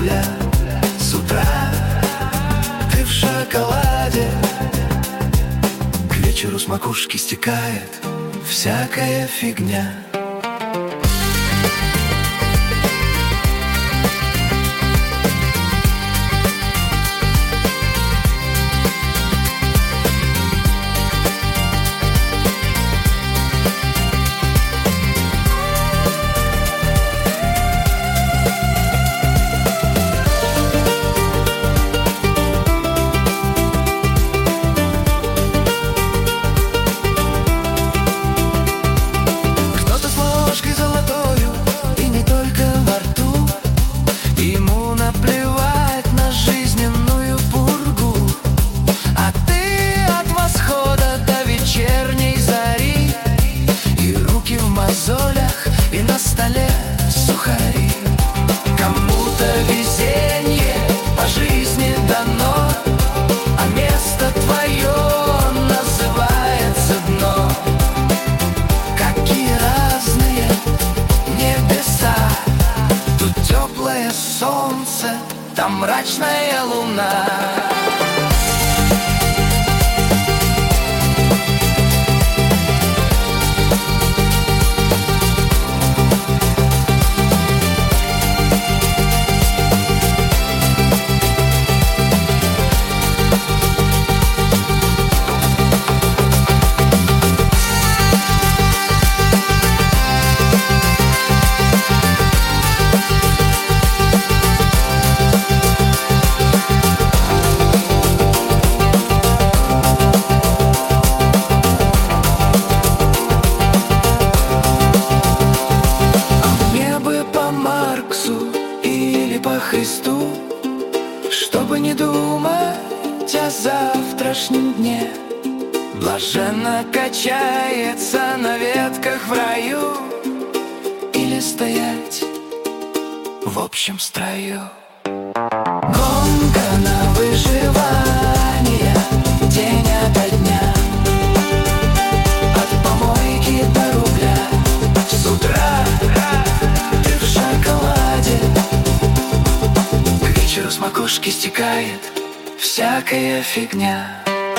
рубля. С утра ты в шоколаде, к вечеру с макушки стекает всякая фигня. И на столе сухари. Кому-то везенье по жизни дано, а место твое называется дно. Какие разные небеса, тут теплое солнце, там мрачная луна. Христу, чтобы не думать о завтрашнем дне. Блаженно качается на ветках в раю или стоять в общем строю. Гонка на выживание день ото дня, от помойки до рубля. С утра ты в шоколаде, с макушки стекает всякая фигня.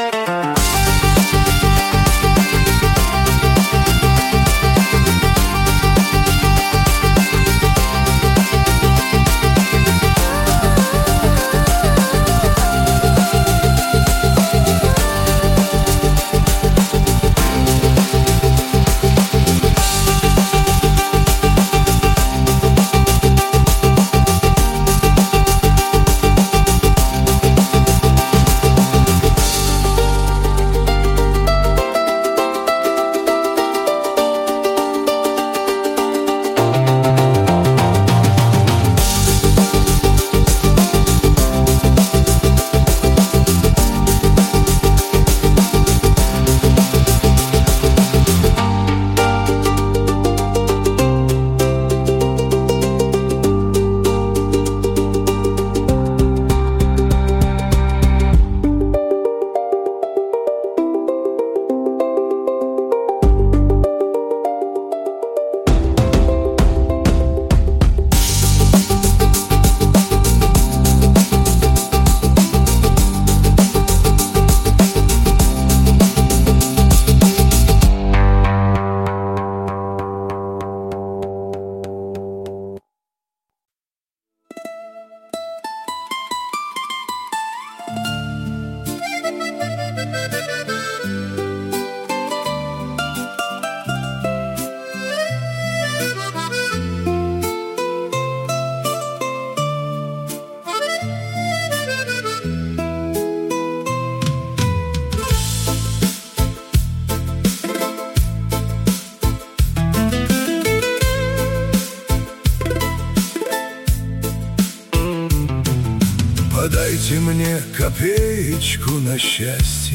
Подайте мне копеечку на счастье,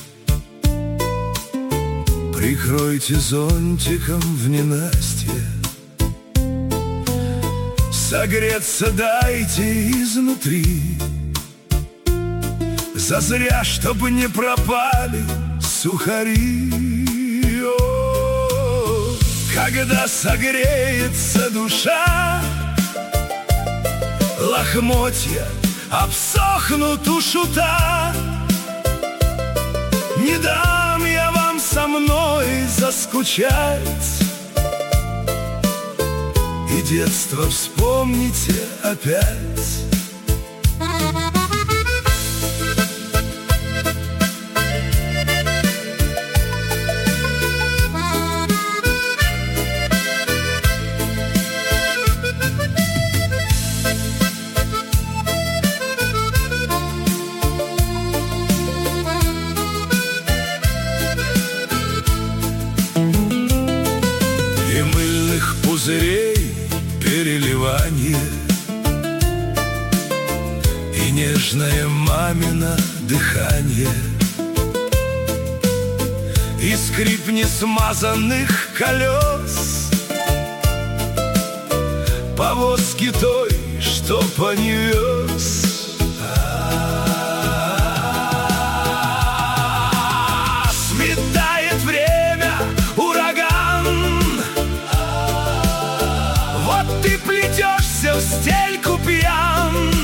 прикройте зонтиком в ненастье. Согреться дайте изнутри, зазря, чтобы не пропали сухари. О, когда согреется душа, лохмотья обсохнут у шута. Не дам я вам со мной заскучать, и детство вспомните опять. Пузырей переливание и нежное мамино дыхание, и скрип несмазанных колес повозки той, что понес. Сметает время ураган, ты плетешься в стельку пьян,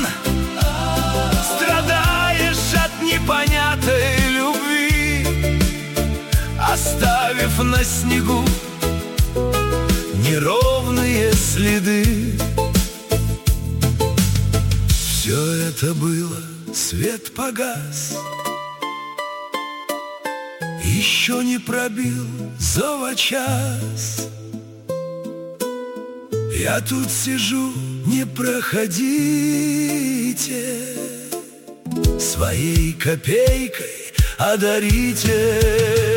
страдаешь от непонятой любви, оставив на снегу неровные следы. Все это было, свет погас, еще не пробил зова час. Я тут сижу, не проходите, своей копейкой одарите.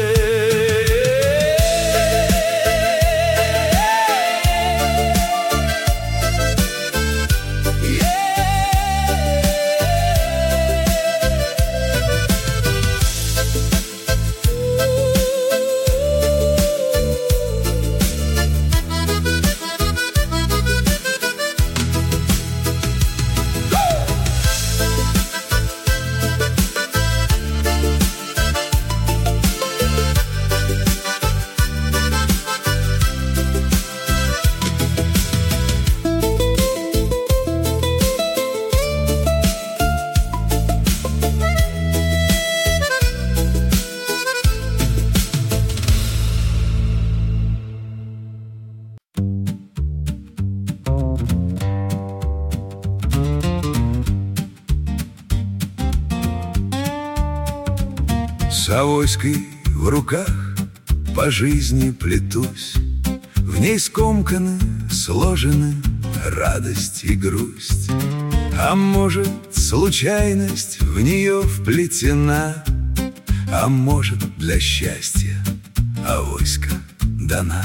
С авоськой в руках по жизни плетусь, в ней скомканы, сложены радость и грусть. А может, случайность в нее вплетена, а может, для счастья авоська дана.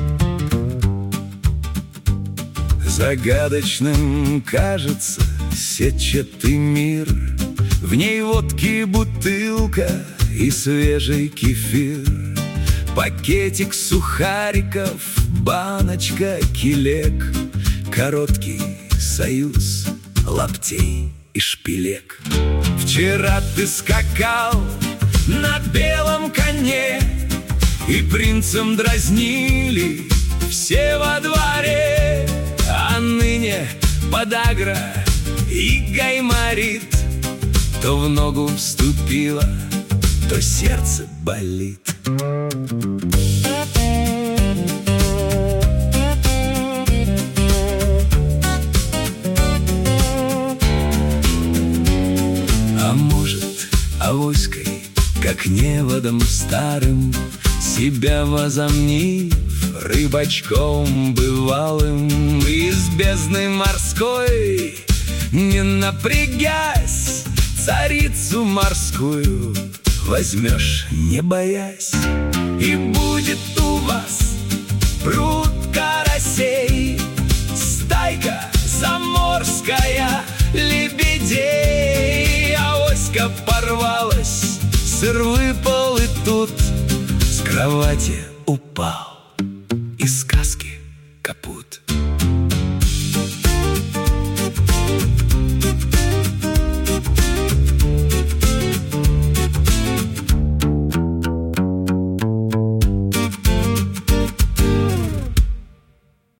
Загадочным кажется сетчатый мир, в ней водки бутылка и свежий кефир, пакетик сухариков, баночка килек, короткий союз лаптей и шпилек. Вчера ты скакал на белом коне, и принцем дразнили все во дворе, а ныне подагра и гайморит то в ногу вступила, то сердце болит. А может, авоськой, как неводом старым, себя возомнив рыбачком бывалым, из бездны морской, не напрягясь, царицу морскую возьмешь, не боясь, и будет у вас пруд карасей, стайка заморская лебедей. Авоська порвалась, сыр выпал, и тут с кровати упал.